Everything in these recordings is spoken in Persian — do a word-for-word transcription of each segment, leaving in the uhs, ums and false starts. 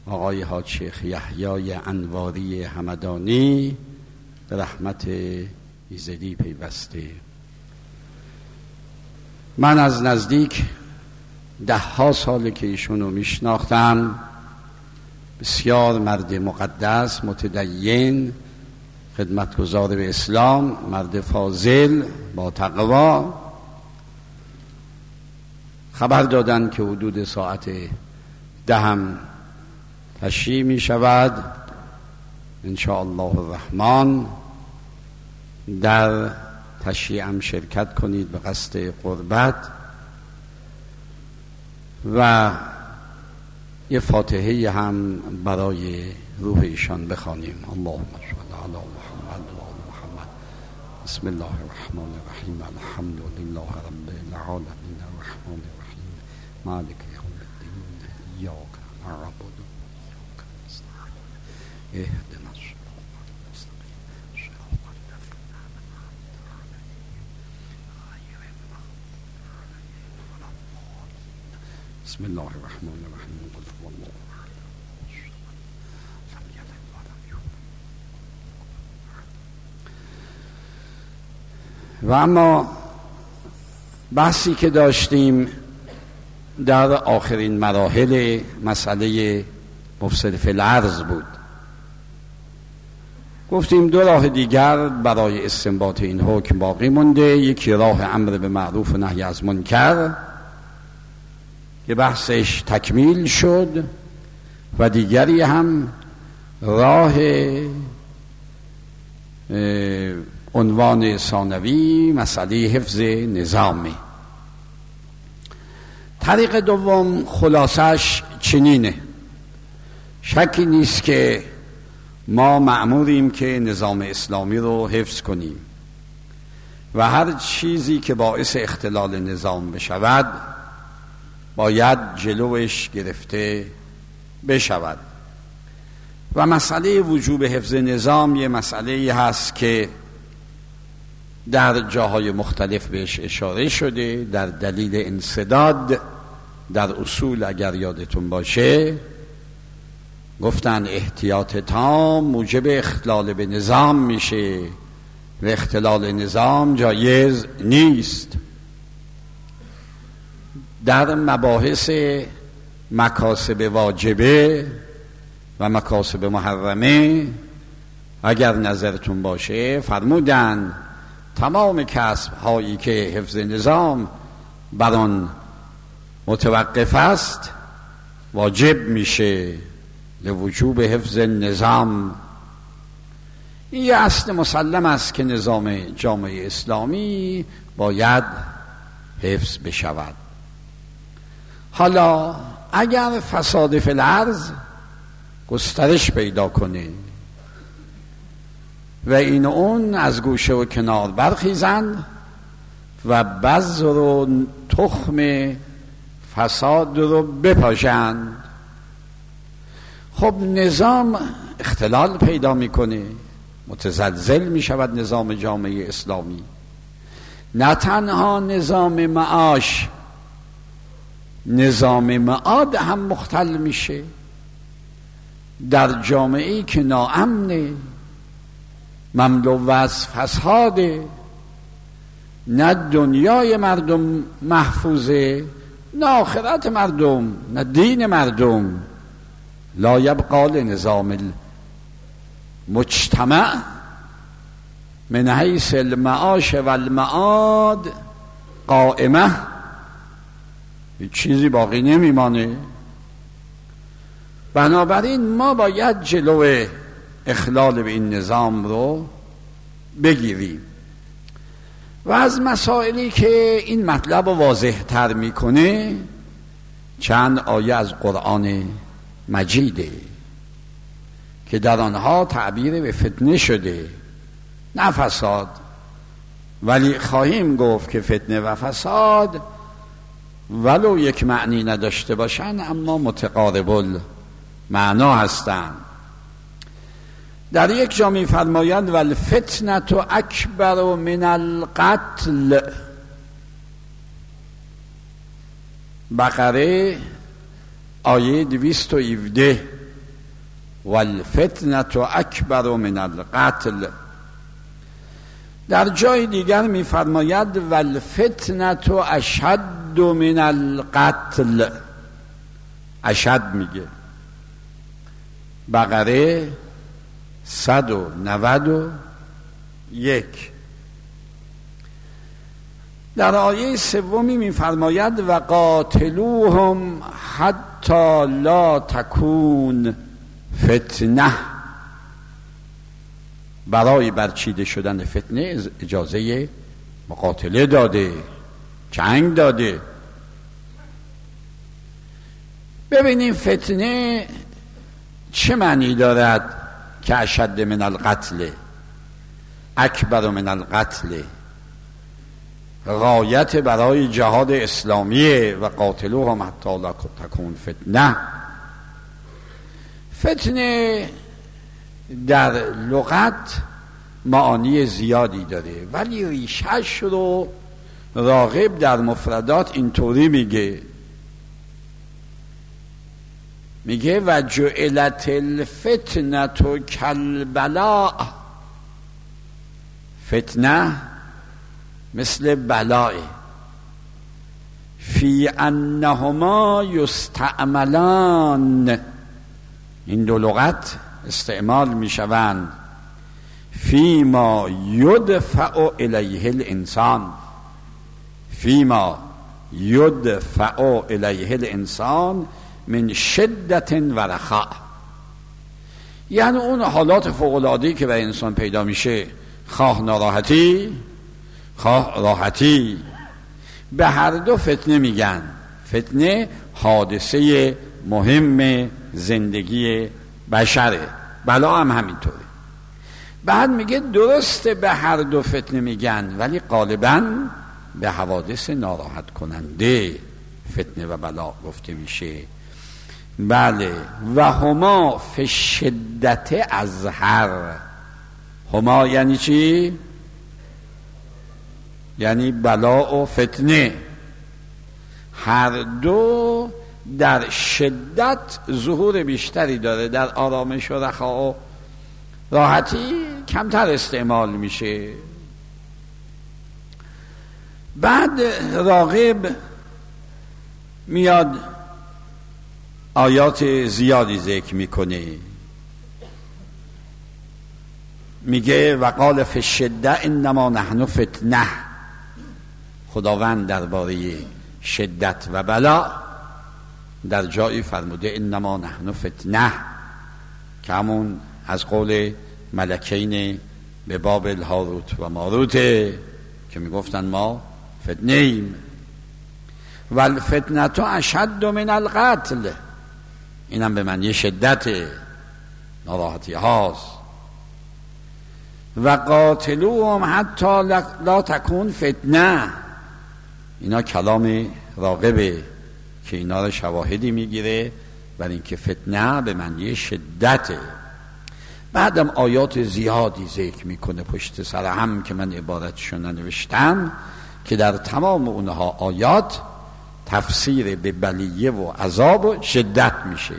آقای حاج شیخ یحیی انواری همدانی به رحمت ایزدی پیوسته. من از نزدیک ده ها ساله که ایشونو میشناختم. بسیار مرد مقدس، متدین، خدمتگزار به اسلام، مرد فاضل با تقوا. خبر دادن که حدود ساعت دهم تشریح می شود ان شاء الله الرحمن. در تشریح هم شرکت کنید به قصد قربت و یه فاتحه هم برای روح ایشان بخوانیم. اللهم صل علی محمد و آل محمد. بسم الله الرحمن الرحیم. الحمد لله رب العالمین الرحمن الرحیم مالک یوم الدین ایاک نعبد و ایاک نستعین اهدنا الصراط المستقیم صراط الذین انعمت علیهم غیر المغضوب علیهم ولا الضالین. بسم الله الرحمن الرحیم. قل هو الله احد لم یلد ولم یولد. و اما بحثی که داشتیم در آخرین مراحل مسئله مفسد فی الارض بود. گفتیم دو راه دیگر برای استنباط این حکم باقی مونده. یکی راه امر به معروف و نهی از منکر که بحثش تکمیل شد و دیگری هم راه عنوان ثانوی مسئله حفظ نظامی. طریق دوم خلاصش چنینه: شکی نیست که ما مأموریم که نظام اسلامی رو حفظ کنیم و هر چیزی که باعث اختلال نظام بشود باید جلوش گرفته بشود. و مسئله وجوب حفظ نظام یه مسئله هست که در جاهای مختلف بهش اشاره شده. در دلیل انسداد در اصول اگر یادتون باشه گفتن احتیاط تام موجب اختلال به نظام میشه و اختلال نظام جایز نیست. در مباحث مکاسب واجبه و مکاسب محرمه اگر نظرتون باشه فرمودن تمام کسب هایی که حفظ نظام بر آن متوقف است واجب میشه لوجوب حفظ نظام. این یه اصل مسلم است که نظام جامعه اسلامی باید حفظ بشود. حالا اگر فساد فی الارض گسترش پیدا کنه و این اون از گوشه و کنار برخیزند و بذر و تخم فساد رو بپاشند، خب نظام اختلال پیدا میکنه، متزلزل میشود نظام جامعه اسلامی. نه تنها نظام معاش، نظام معاد هم مختل میشه. در جامعه‌ای که ناامنه، مملو از فساده، نه دنیای مردم محفوظه، نه آخرت مردم، نه دین مردم. لا یبقى لنظام المجتمع من حیث المعاش و المعاد قائمه. هیچ چیزی باقی نمیمانه. بنابراین ما باید جلو اخلال به این نظام رو بگیریم. و از مسائلی که این مطلب رو واضح تر میکنه چند آیه از قرآن مجیده که در آنها تعبیر به فتنه شده، نه فساد. ولی خواهیم گفت که فتنه و فساد ولو یک معنی نداشته باشن اما متقارب معنا هستند. در یک جا می فرماید والفتنة اکبر من القتل. بقره آیه دویست و هفده والفتنة اکبر من القتل. در جای دیگر می‌فرماید والفتنة اشد من القتل. اشد میگه. بقره صد و نود و یک. در آیه سومی می‌فرماید و قاتلوهم حتی لا تکون فتنه. برای برچیده شدن فتنه اجازه مقاتله داده، جنگ داده. ببینیم فتنه چه معنی دارد که اشد من القتل، اکبر من القتل. غایت برای جهاد اسلامیه و قاتلوهم حتی لا تکون فتنه. فتنه در لغت معانی زیادی داره، ولی ریشش رو راغب در مفردات اینطوری میگه میگه و جعلت الفتنة کالبلاء. فتنه مثل بلاء فی انهما یستعملان. این دو لغت استعمال می شوند فی ما یدفع الیه الانسان، فی ما یدفع الیه الانسان من شدت و رخاء. یعنی اون حالات فوق‌العاده‌ای که برای انسان پیدا میشه، خواه ناراحتی خواه راحتی، به هر دو فتنه میگن. فتنه حادثه مهم زندگی بشره، بلا هم همینطوره. بعد میگه درسته به هر دو فتنه میگن، ولی غالباً به حوادث ناراحت کننده فتنه و بلا گفته میشه. بله. و هما فی شدت ازهر. هما یعنی چی؟ یعنی بلا و فتنه. هر دو در شدت ظهور بیشتری داره، در آرامش و رخا و راحتی کمتر استعمال میشه. بعد راغب میاد آیات زیادی ذکر میکنه، میگه و قال فی الشده انما نحن فتنه. خداوند درباره شدت و بلا در جایی فرموده انما نحن فتنه، که همون از قول ملکین به بابل هاروت و ماروت که میگفتن ما فتنه ایم. و الفتنه اشد من القتل. اینم به معنی شدت ناراحتی هاست. و قاتلوهم حتی لا تکون فتنه. اینا کلام راغبه که اینا رو شواهدی میگیره برای اینکه فتنه به معنی شدته. بعدم آیات زیادی ذکر میکنه پشت سر هم که من عبارتشون ننوشتم، که در تمام اونها آیات تفسیر به بلیه و عذاب و شدت میشه.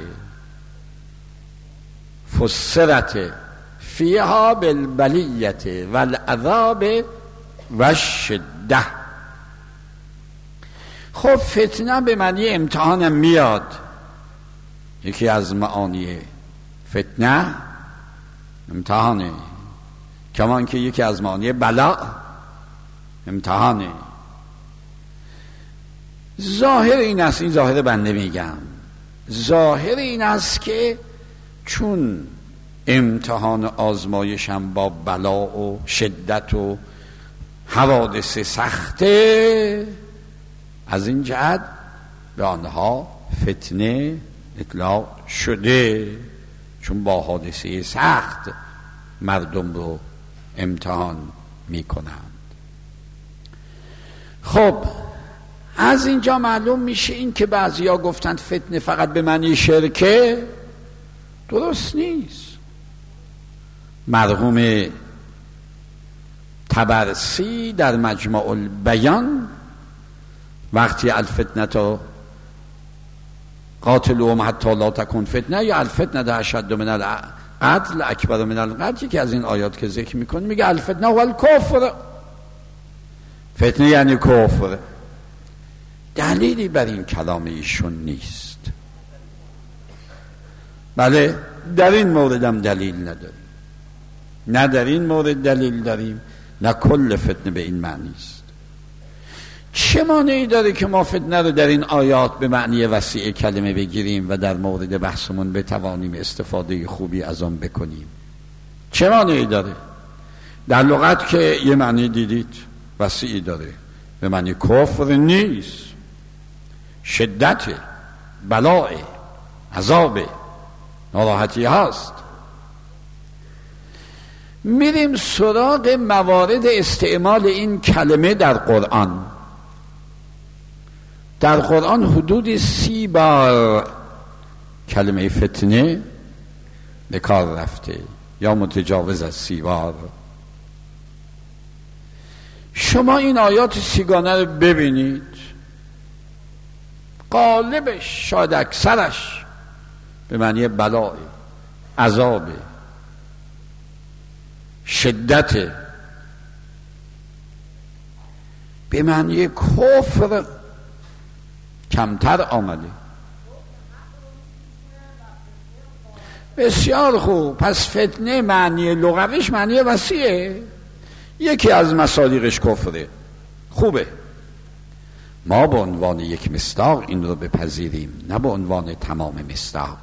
فسرت فیها بالبلیت والعذاب والشده. خب فتنه به معنی امتحانم میاد. یکی از معانی فتنه امتحانه، کمان که یکی از معانی بلا امتحانه. ظاهر این است، این ظاهر بنده میگم، ظاهر این است که چون امتحان آزمایشم با بلا و شدت و حوادث سخته، از این جهت به آنها فتنه اطلاق شده، چون با حادثه سخت مردم رو امتحان میکنند. خب از اینجا معلوم میشه این که بعضیا گفتند فتنه فقط به معنی شرکه، درست نیست. مرحوم طبرسی در مجمع البیان وقتی الفتنه قاتلوهم حتی لا تکون فتنه یا الفتنه اشد من القتل اکبر من القتل. که از این آیات که ذکر میکنه میگه الفتنه و الکفر، فتنه یعنی کفر. دلیلی بر این کلام ایشون نیست. بله در این مورد هم دلیل نداریم، نه در این مورد دلیل داریم نه کل فتنه به این معنی است. چه مانعی داره که ما فتنه رو در این آیات به معنی وسیع کلمه بگیریم و در مورد بحثمون بتوانیم استفاده خوبی از آن بکنیم؟ چه مانعی داره؟ در لغت که یه معنی دیدید وسیعی داره، به معنی کفر نیست، شدت، بلاء، عذاب، ناراحتی هست. میریم سراغ موارد استعمال این کلمه در قرآن. در قرآن حدود سی بار کلمه فتنه به کار رفته یا متجاوز از سی بار. شما این آیات سیگانه رو ببینید، غالبش شاید اکثرش به معنی بلاء، عذاب، شدت، به معنی کفر کمتر آمده. بسیار خوب. پس فتنه معنی لغویش معنی وسیعه، یکی از مصادیقش کفره. خوبه، ما به عنوان یک مصداق این رو بپذیریم، نه به عنوان تمام مصداق.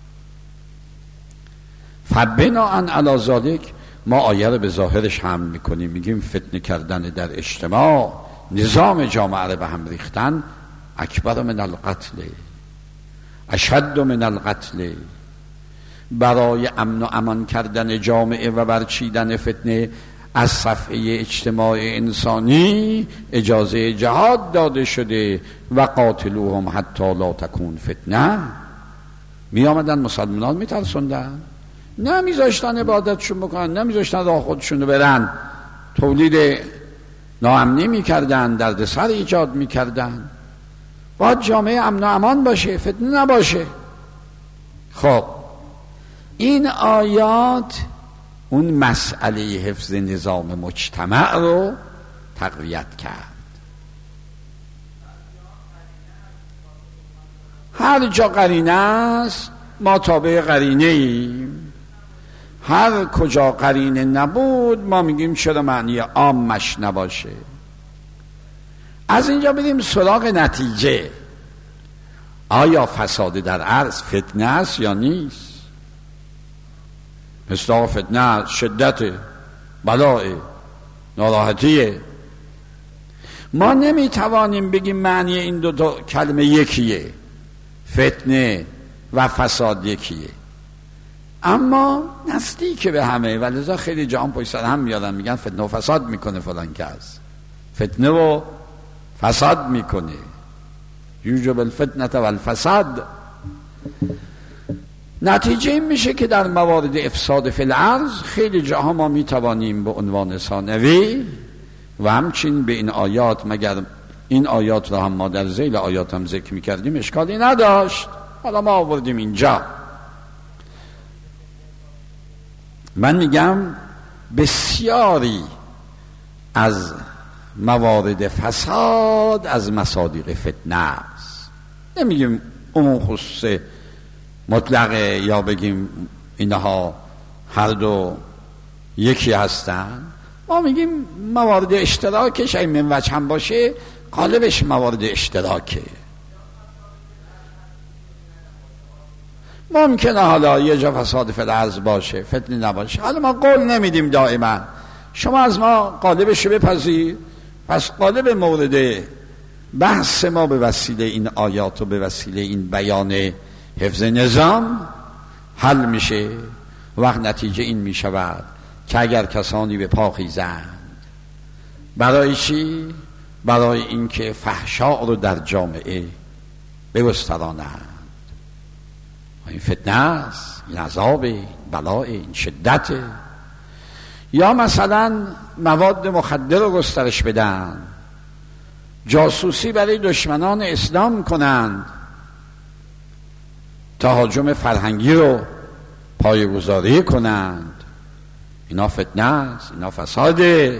فبناء علی ذلک ما آیه رو به ظاهرش حمل میکنیم، میگیم فتنه کردن در اجتماع، نظام جامعه رو به هم ریختن، اکبر من القتل، اشد من القتل. برای امن و امان کردن جامعه و برچیدن فتنه از صفحه اجتماع انسانی اجازه جهاد داده شده و قاتلوهم حتی لا تکون فتنه. می آمدن مسلمانان می ترسوندن، نه میذاشتن عبادتشون بکنن، نه میذاشتن راه خودشون برن، تولید ناامنی میکردن، دردسر ایجاد میکردن. باید جامعه امن و امان باشه، فتنه نباشه. خب این آیات اون مسئله حفظ نظام مجتمع رو تقویت کرد. هر جا قرینه است ما تابع قرینه ایم، هر کجا قرینه نبود ما میگیم چرا معنی عامش نباشه. از اینجا بریم سراغ نتیجه. آیا فساد در عرض فتنه است یا نیست؟ مصداق فتنه شدت، بلاء، ناراحتیه. ما نمیتوانیم بگیم معنی این دو تا کلمه یکیه، فتنه و فساد یکیه، اما نزدیک به همه، ولذا خیلی جا هم پشت سر هم میادن میگن فتنه و فساد میکنه فلان کس، فتنه و فساد میکنه، یوجب الفتنه و الفساد. نتیجه این میشه که در موارد افساد فی الارض خیلی جاها ما میتوانیم به عنوان ثانوی و همچنین به این آیات، مگر این آیات را هم ما در ذیل آیات هم ذکر میکردیم اشکالی نداشت، حالا ما آوردیم اینجا. من میگم بسیاری از موارد فساد از مصادیق فتنه است. نمیگیم عموم خصوص مطلقه یا بگیم اینها هر دو یکی هستن. ما میگیم موارد اشتراکش این من وجه هم باشه، غالبش موارد اشتراکه. ممکنه حالا یه جا فساد فی الارض باشه، فتنه نباشه، حالا ما قول نمیدیم دائما. شما از ما قالبش بپذیر. پس قالب مورد بحث ما به وسیله این آیات و به وسیله این بیان حفظ نظام حل میشه. وقت نتیجه این میشود که اگر کسانی به پا خیزند، برای چی؟ برای اینکه فحشا رو در جامعه بگسترانند. این فتنه است، این عذاب، این بلاء، این شدت. یا مثلا مواد مخدر رو گسترش بدن، جاسوسی برای دشمنان اسلام کنند، تهاجم فرهنگی رو پایه‌گذاری کنند. اینا فتنه است، اینا فساده،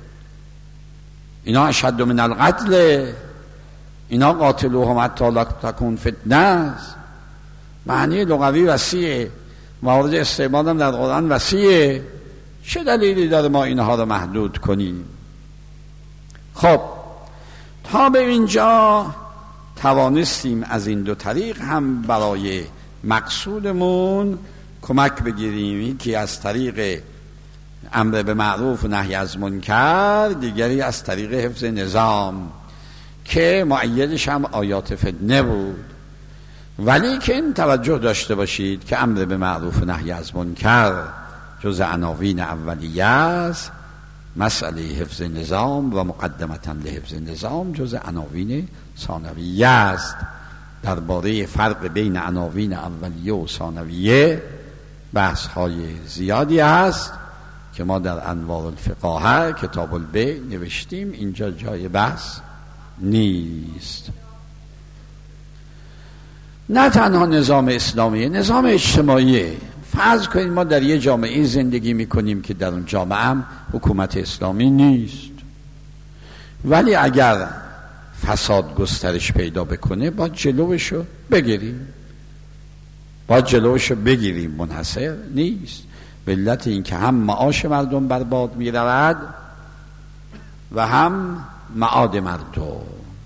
اینا اشد من القتل، اینا قاتلوهم حتی لا تکون فتنه است. معنی لغوی وسیعه، موارد استعمال هم در قرآن وسیعه. چه دلیلی داره ما اینها رو محدود کنیم؟ خب تا به اینجا توانستیم از این دو طریق هم برای مقصودمون کمک بگیریم. یکی از طریق امر به معروف و نهی از منکر، دیگری از طریق حفظ نظام که مؤیدش هم آیات فتنه بود. ولی که این توجه داشته باشید که امر به معروف و نهی از منکر جز عناوین اولیه است، مسئله حفظ نظام و مقدمتا لحفظ نظام جز عناوین ثانویه است. درباره فرق بین عناوین اولیه و ثانویه بحث های زیادی است که ما در انوار الفقاهه کتاب البیع نوشتیم، اینجا جای بحث نیست. نه تنها نظام اسلامی، نظام اجتماعی. فرض کنید ما در یه جامعه زندگی میکنیم که در اون جامعه هم حکومت اسلامی نیست، ولی اگر فساد گسترش پیدا بکنه با جلوشو بگیریم، با جلوشو بگیریم. منحصر نیست به علت این که هم معاش مردم برباد میرود و هم معاد مردم.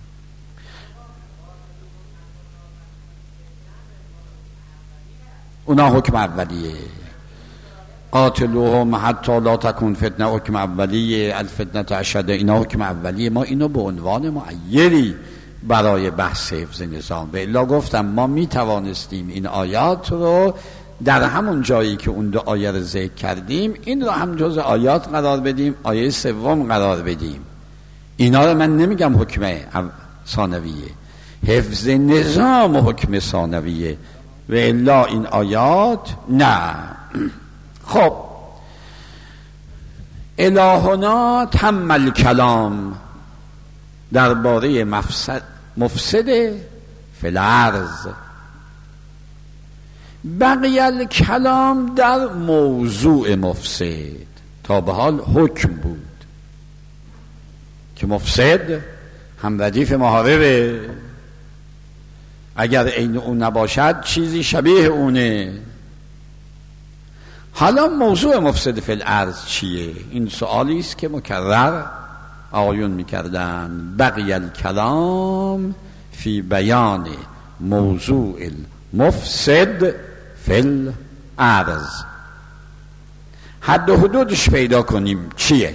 اونا حکم اولیه، قاتلوهم حتی لا تکون فتنه حکم اولیه، الفتنه اشد، اینا حکم اولیه. ما اینو به عنوان معیری برای بحث حفظ نظام به الا گفتم ما می توانستیم این آیات رو در همون جایی که اون دو آیه رو ذکر کردیم این رو هم جز آیات قرار بدیم، آیه سوم قرار بدیم. اینا رو من نمیگم حکم ثانویه، حفظ نظام و حکم ثانویه و الا این آیات نه. خب الهنا تم الکلام درباره مفسد مفسد فی الارض، بقی الکلام در موضوع مفسد. تا به حال حکم بود که مفسد هم ردیف محاربه، اگر عین اون نباشد چیزی شبیه اونه. حالا موضوع مفسد فی الارض چیه؟ این سوالی است که مکرر آقایون میکردن. بقی الکلام فی بیان موضوع المفسد فی الارض، حد و حدودش پیدا کنیم چیه.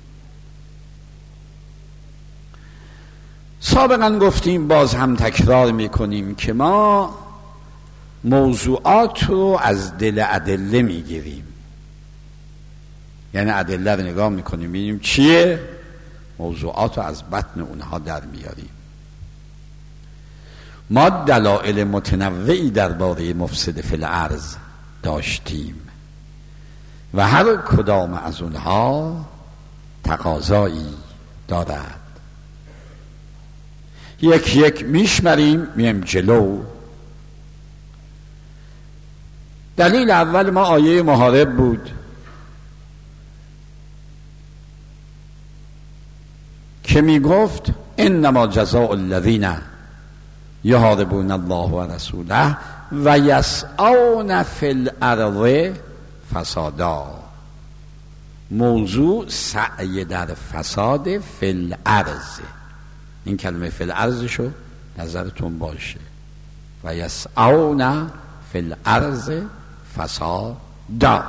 سابقا گفتیم، باز هم تکرار میکنیم که ما موضوعات رو از دل ادله میگیریم، یعنی ادله رو نگاه میکنیم ببینیم چیه، موضوعات رو از بطن اونها در میاریم. ما دلائل متنوعی درباره مفسد فی الارض داشتیم و هر کدام از اونها تقاضایی دارد. یک یک میشمریم، میم جلو. دلیل اول ما آیه محارب بود که میگفت انما جزاء الذین یحاربون الله و رسوله و یسعون فی الارض فسادا. موضوع سعی در فساد فی الارض. این کلمه فی الارض شو نظرتون باشه. و یسعون فی الارض فسادا.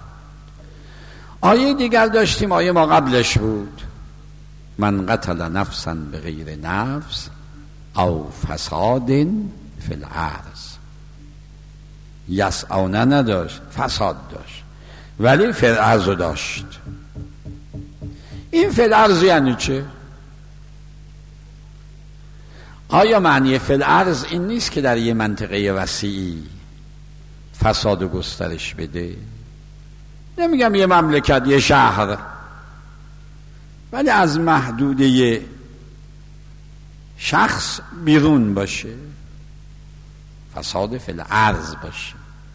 آیه دیگر داشتیم، آیه ما قبلش بود، من قتل نفسا بغیر نفس او فساد فی الارض. یسعون نداشت، فساد داشت، ولی فی الارض داشت. این فی الارض یعنی چه؟ آیا معنی فی الارض این نیست که در یه منطقه وسیعی فساد و گسترش بده؟ نمیگم یه مملکت، یه شهر، ولی از محدوده شخص بیرون باشه، فساد فی الارض باشه،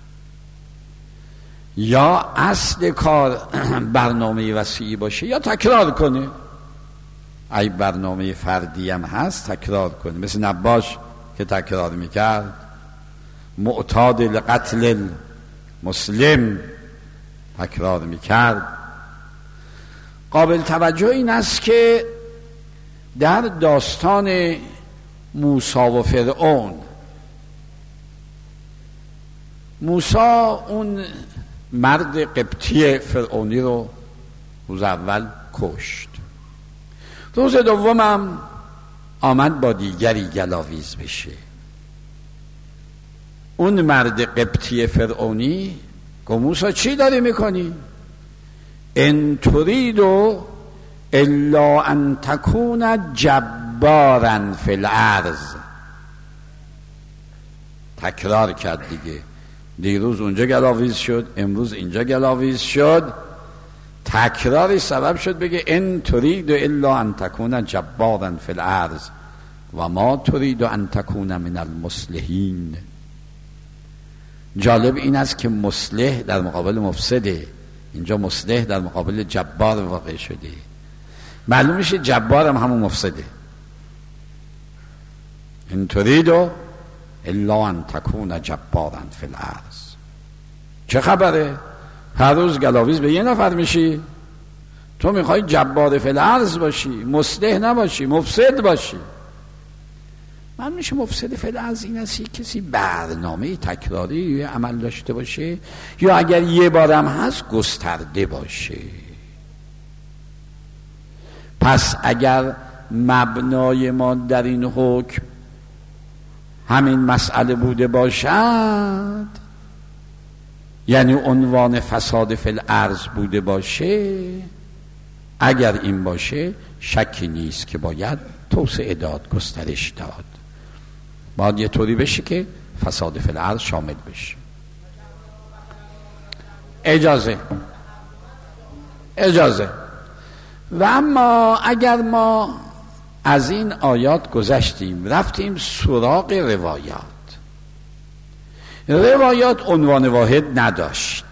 یا اصل کار برنامه وسیعی باشه یا تکرار کنه. ای برنامه فردی هم هست تکرار کنه، مثل نباش که تکرار میکرد، معتاد لقتل مسلم تکرار میکرد. قابل توجه این است که در داستان موسی و فرعون، موسی اون مرد قبطی فرعونی رو روز اول کشت، روز دومم آمد با دیگری گلاویز بشه. اون مرد قبطی فرعونی گفت موسی چی داری میکنی؟ ان ترید الا ان تکون جبارا فی الارض. تکرار کرد دیگه، دیروز اونجا گلاویز شد، امروز اینجا گلاویز شد. تکراری سبب شد بگه ان ترید الا ان تکون جبارا فی الارض و ما ترید ان تکون من المصلحین. جالب این است که مصلح در مقابل مفسده، اینجا مصلح در مقابل جبار واقع شده. معلوم میشه جبار هم همون مفسده. ان ترید الا ان تکون جبارا فی الارض. چه خبره؟ هر روز گلاویز به یه نفر میشی، تو میخوای جبار فی الارض باشی، مصلح نباشی، مفسد باشی. من میشه مفسد فی الارض این است کسی برنامه تکراری عمل داشته باشه، یا اگر یه بارم هست گسترده باشه. پس اگر مبنای ما در این حکم همین مسئله بوده باشد، یعنی عنوان فساد فی الارض بوده باشه، اگر این باشه شکی نیست که باید توسعه داد، گسترش داد. باید یه طوری بشه که فساد فی الارض شامل بشه. اجازه اجازه و اما اگر ما از این آیات گذشتیم رفتیم سراغ روایات، روایات عنوان واحد نداشت،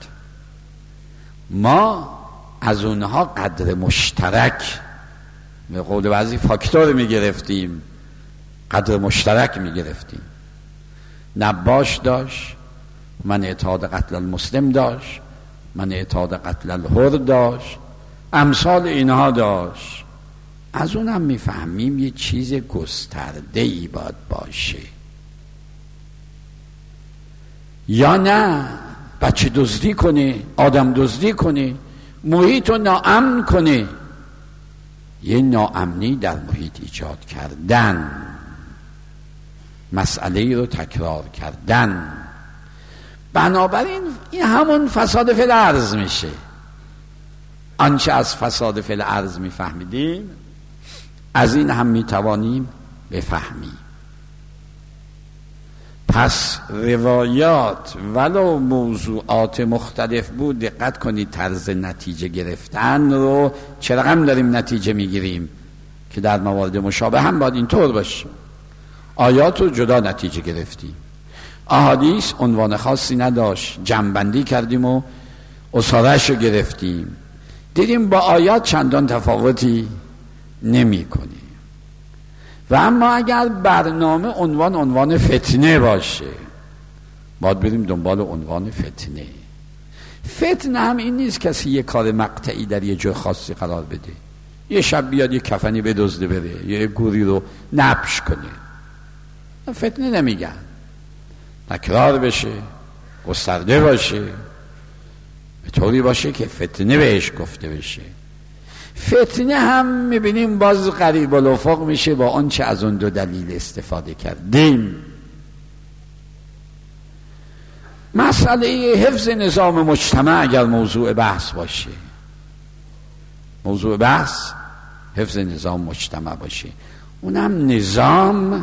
ما از اونها قدر مشترک به قول بعضی فاکتور میگرفتیم، قدر مشترک میگرفتیم. نباش داشت، من اعتاد قتل المسلم داشت، من اعتاد قتل الحر داشت، امثال اینها داشت. از اونم میفهمیم یه چیز گسترده ای باید باشه، یا نه بچه دزدی کنه، آدم دزدی کنه، محیط رو ناامن کنه. یه ناامنی در محیط ایجاد کردن، مسئله رو تکرار کردن. بنابراین این همون فساد فی الارض میشه. آنچه از فساد فی الارض میفهمیدیم از این هم میتوانیم بفهمیم. پس روایات ولو موضوعات مختلف بود، دقت کنید طرز نتیجه گرفتن رو چه رقم داریم نتیجه میگیریم که در موارد مشابه هم باید اینطور باشه. آیات رو جدا نتیجه گرفتیم، احادیث عنوان خاصی نداشت، جمع‌بندی کردیم و اصارش رو گرفتیم، دیدیم با آیات چندان تفاوتی نمی کنیم. و اما اگر برنامه عنوان عنوان فتنه باشه، باید بریم دنبال عنوان فتنه. فتنه هم این نیست کسی یه کار مقطعی در یه جای خاصی قرار بده، یه شب بیاد یه کفنی بدزده بره، یه گوری رو نبش کنه. فتنه نمیگن، تکرار بشه، گسترده باشه، به طوری باشه که فتنه بهش گفته بشه. فتنه هم میبینیم باز قریب الافق میشه با آنچه از اون دو دلیل استفاده کردیم. مسئله حفظ نظام مجتمع اگر موضوع بحث باشه، موضوع بحث حفظ نظام مجتمع باشه، اونم نظام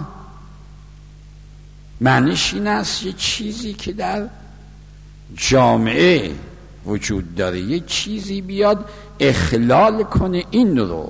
معنیش این است یه چیزی که در جامعه وجود داره، یه چیزی بیاد اخلال کنه این رو.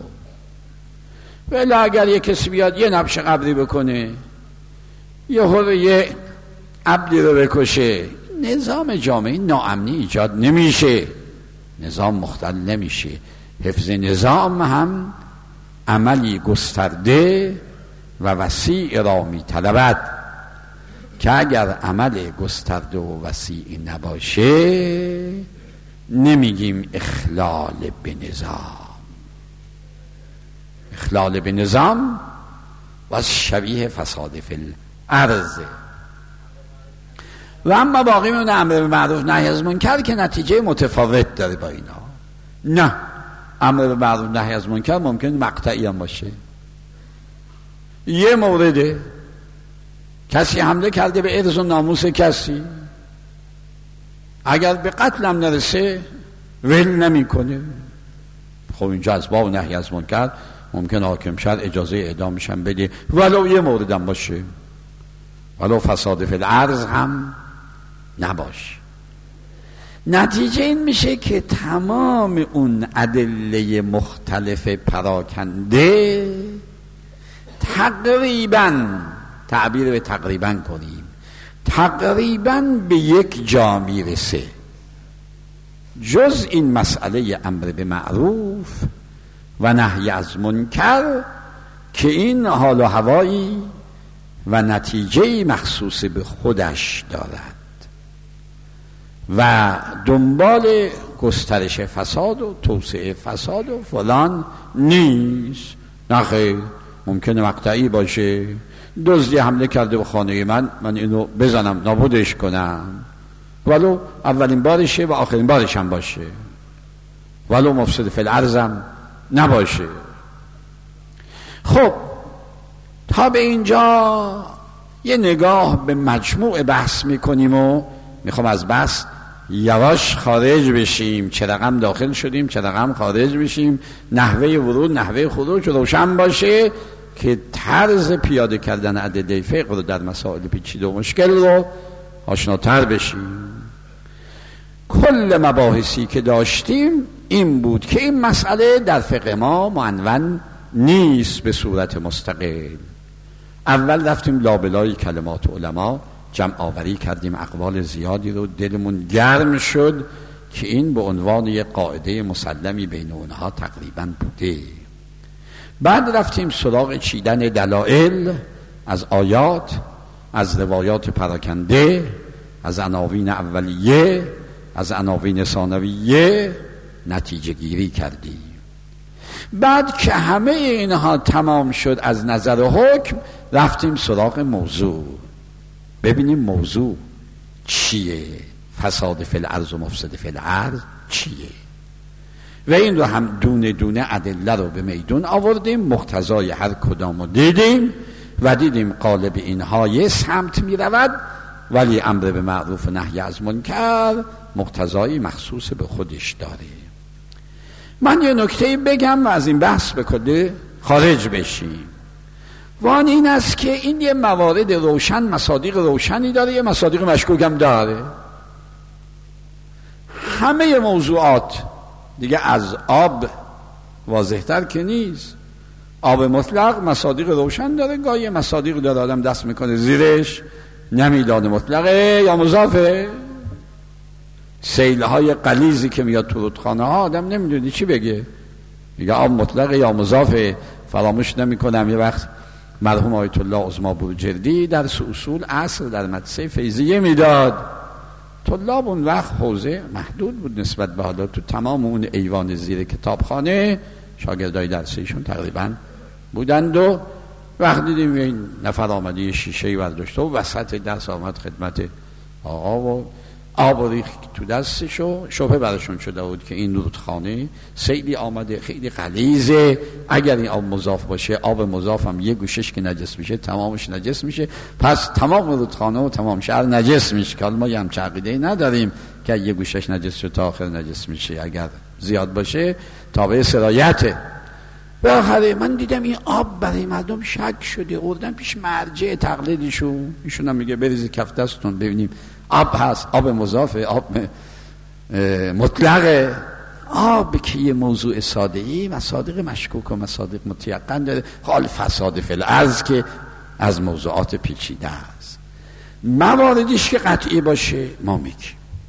ولی اگر یه کسی بیاد یه نبش قبری بکنه، یه هر یه عبدی رو بکشه، نظام جامعه ناامنی ایجاد نمیشه، نظام مختل نمیشه. حفظ نظام هم عملی گسترده و وسیع را میطلبد که اگر عمل گسترده و وسیع نباشه نمیگیم اخلال به نظام. اخلال به نظام و شبیه فساد فی الارض. و اما باقی میمونه امر به معروف نهی از منکر که نتیجه متفاوت داره با اینا. نه، امر به معروف نهی از منکر ممکن مقطعی هم باشه. یه مورده کسی حمله کرده به عرض و ناموس کسی، اگر به قتل هم نرسه ول نمی کنه. خب اینجا از باب نهی از منکر ممکن حاکم شهر اجازه اعدامش هم بده، ولو یه مورد هم باشه، ولو فساد فی الارض هم نباشه. نتیجه این میشه که تمام اون ادله مختلف پراکنده تقریبا، تعبیر به تقریبا کنیم، تقریبا به یک جا میرسه، جز این مسئله امر به معروف و نهی از منکر که این حال و هوایی و نتیجه مخصوص به خودش دارد و دنبال گسترش فساد و توسعه فساد و فلان نیست. نخیر، ممکنه مقطعی باشه. دزدی حمله کرده به خانه من، من اینو بزنم نابودش کنم، ولو اولین بارشه و آخرین بارش هم باشه، ولو مفسد فی الارض هم نباشه. خب تا به اینجا یه نگاه به مجموع بحث میکنیم و میخوام از بحث یواش خارج بشیم، چه رقم داخل شدیم چه رقم خارج بشیم، نحوه ورود نحوه خروج روشن باشه که طرز پیاده کردن ادله فقه رو در مسائل پیچیده و مشکل رو آشناتر بشیم. کل مباحثی که داشتیم این بود که این مسئله در فقه ما معنون نیست به صورت مستقل. اول رفتیم لابلای کلمات علما، جمع آوری کردیم اقوال زیادی رو، دلمون گرم شد که این به عنوان یک قاعده مسلمی بین اونها تقریبا بوده. بعد رفتیم سراغ چیدن دلائل از آیات، از روایات پراکنده، از عناوین اولیه، از عناوین ثانویه، نتیجه گیری کردیم. بعد که همه اینها تمام شد از نظر حکم، رفتیم سراغ موضوع، ببینیم موضوع چیه، فساد فی الارض و مفسد فی الارض چیه، و این رو هم دونه دونه ادله رو به میدون آوردیم، مقتضای هر کدام رو دیدیم و دیدیم قالب اینها یه سمت می رود، ولی امر به معروف و نهی از منکر مقتضایی مخصوص به خودش داره. من یه نکته بگم و از این بحث به کلی خارج بشیم، و آن این است که این یه موارد روشن، مصادیق روشنی داره، یه مصادیق مشکوک هم داره. همه موضوعات دیگه از آب واضح‌تر که نیست. آب مطلق مصادیق روشن داره، گاهی مصادیق داره آدم دست میکنه زیرش نمیدانه مطلقه یا مضافه. سیلهای قلیزی که میاد تو رودخانه ها آدم نمیدونی چی بگه، میگه آب مطلقه یا مضافه. فراموش نمیکنم یه وقت مرحوم آیت الله عظما بروجردی درس اصول اصل در مدرسه فیضیه میداد. طلاب اون وقت حوزه محدود بود نسبت به حالا تو تمام اون ایوان زیر کتابخانه شاگردای درسیشون تقریبا بودند، و وقت دیدیم این نفر آمده یه شیشه برداشته و وسط درس آمد خدمت آقا و آب ریخت تو دستش و شبهه براشون شده بود که این رودخانه سیلی آمده خیلی غلیظه، اگر این آب مضاف باشه، آب مضاف هم یه گوشش که نجس میشه تمامش نجس میشه، پس تمام رودخانه و تمام شهر نجس میشه، که ما یه همچه عقیده‌ای نداریم که یه گوشش نجس شد تا آخر نجس میشه، اگر زیاد باشه تابع سرایته. بالاخره من دیدم این آب برای مردم شک شده، آوردن پیش مرجع تقلیدشون، ایشون هم میگه بریزید کف دستتون ببینیم آب هست، آب مضافه، آب مطلقه. آب که یه موضوع ساده‌ای مصادیق مشکوک و مصادیق متیقن داره، حال فساد فی الارض که از موضوعات پیچیده است. مواردیش که قطعی باشه ما میگیم.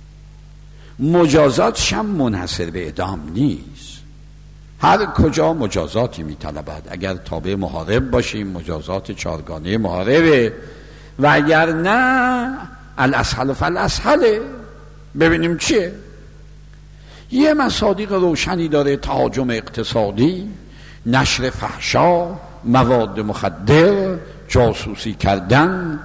مجازاتش هم منحصر به اعدام نیست، هر کجا مجازاتی میطلبد. اگر تابع محارب باشیم مجازات چارگانه محاربه، و اگر نه الاسهل فالاسهل. ببینیم چیه. یه مصادیق روشنی داره: تهاجم اقتصادی، نشر فحشا، مواد مخدر، جاسوسی کردن،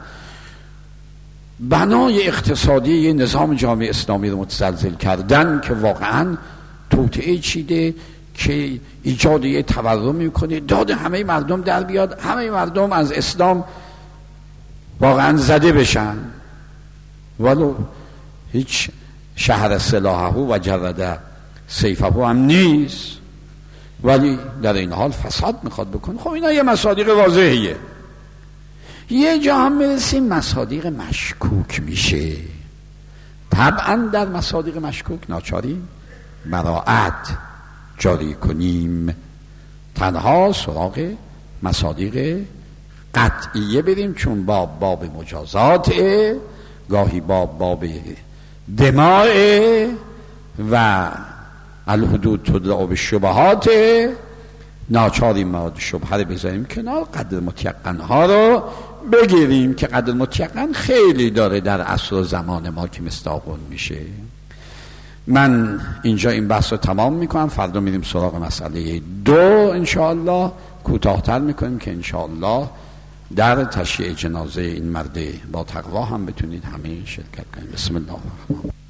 بنای اقتصادی یه نظام جامعه اسلامی رو متزلزل کردن که واقعا توطئه چیده که ایجاد یه تورم میکنه، داد همه مردم در بیاد، همه مردم از اسلام واقعا زده بشن، ولو هیچ شهر سلاحه و جرده سیفه هم نیست، ولی در این حال فساد میخواد بکنه. خب اینا یه مصادیق واضحیه. یه جا هم میرسیم مصادیق مشکوک میشه. طبعا در مصادیق مشکوک ناچاریم براعت جاری کنیم، تنها سراغ مصادیق قطعیه بریم، چون باب باب مجازات، گاهی باب باب دماء و الحدود تدعو بالشبهات. ناچاریم مواد شبهه رو بذاریم کنار، قدر متیقن ها رو بگیریم که قدر متیقن خیلی داره در عصر و زمان ما که مستاقون میشه. من اینجا این بحث رو تمام میکنم، فردا میریم سراغ مسئله دو انشاءالله، کوتاه‌تر میکنیم که انشاءالله در تشییع جنازه این مرد با تقوا هم بتونید همه شرکت کنید. بسم الله الرحمن الرحیم.